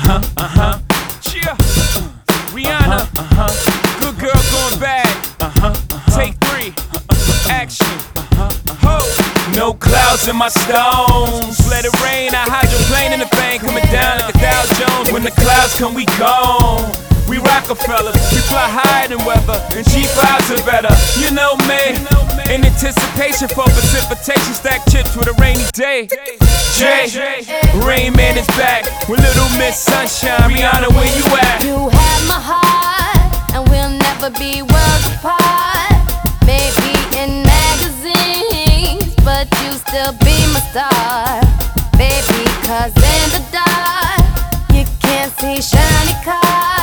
Yeah. Rihanna. Good girl going bad. Take 3. Action. Ho. No clouds in my stones. Let it rain. I hydroplane in the bank. Coming down like the Dow Jones. When the clouds come, we gone. We Rockefellers, we fly higher than weather, and G5s are better. You know me, in anticipation for precipitation, stack chips with a rainy day. Jay, Rain Man is back with Little Miss Sunshine. Rihanna, where you at? You have my heart, and we'll never be worlds apart. Maybe in magazines, but you still be my star. Baby, 'cause in the dark, you can't see shiny cars.